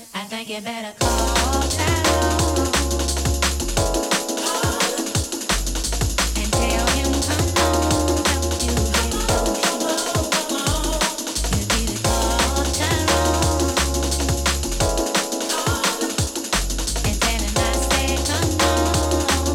I think you better call Tyrone and tell him come on, help you get emotional. You need to call Tyrone and tell him I said come on.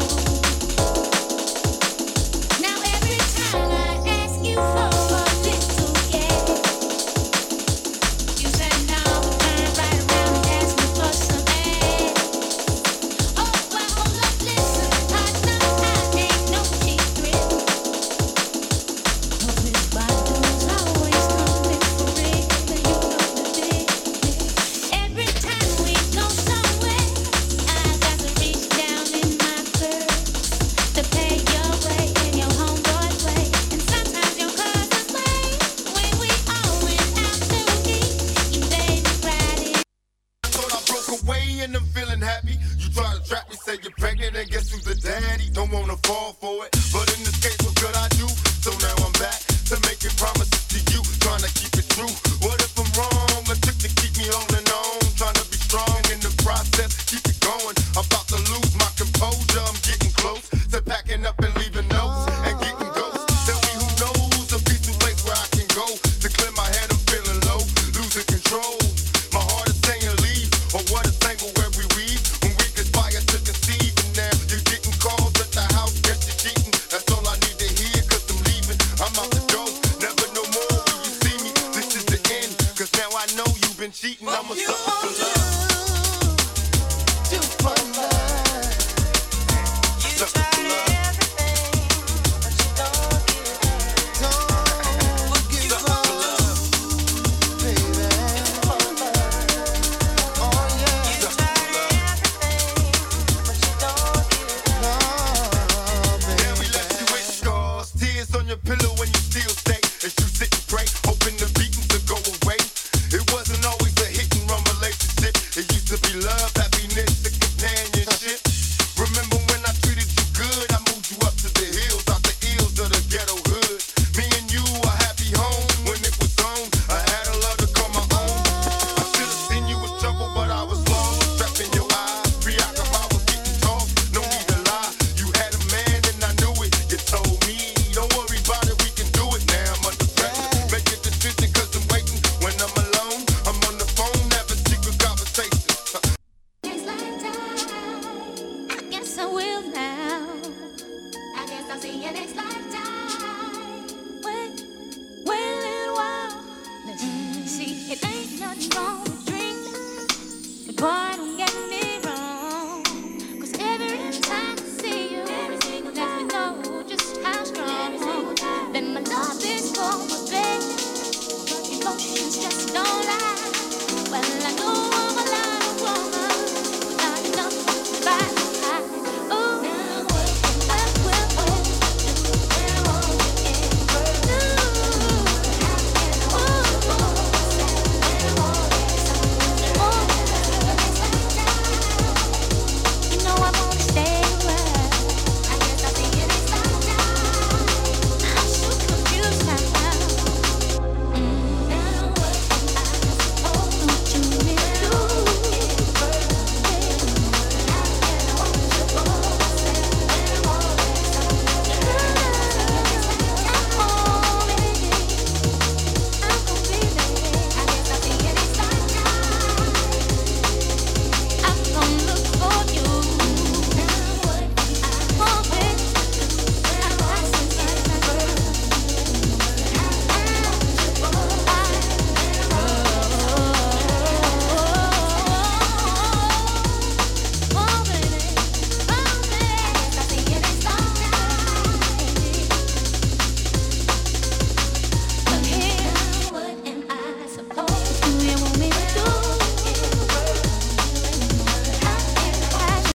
Now every time I ask you for a little yeah, you said no, turn right around and ask me for some ass. Oh well, hold up, listen, partner, I ain't no cheap thrill. 'Cause Miss Badu's always coming for real, and you know the deal. Every time we go somewhere, I got to reach down in my purse to pay your way and your homeboy's way, and sometimes your cousin's way. When we all went out to eat, you made me cry. Thought I broke away and I'm feeling happy. You try to trap me, say you're pregnant, and guess who's the daddy? Don't wanna fall for it, but in this case, what could I do? So now I'm back to making promises to you, trying to keep it true. What if I'm wrong? A trick to keep me holding on, trying to be strong in the process, keep it going. I'm about to lose my composure, I'm getting close to packing up and leaving notes and getting ghosts. Tell me who knows a peaceful place where I can go to clear my head. I'm feeling low, losing control. My heart is saying leave, or what a tangle where we weave. When we conspire to deceive, and now you're getting calls at the house, guess you're cheating. That's all I need to hear, 'cause I'm leaving. I'm out the door, never no more will you see me. This is the end, 'cause now I know you've been cheating. I'm a sucker for love. Sucker for love. Now we left you with scars, tears on your pillow when you still stay. As you sit and pray, hoping the beatings will go away. It wasn't always a hit and run relationship. It used to be love, happiness,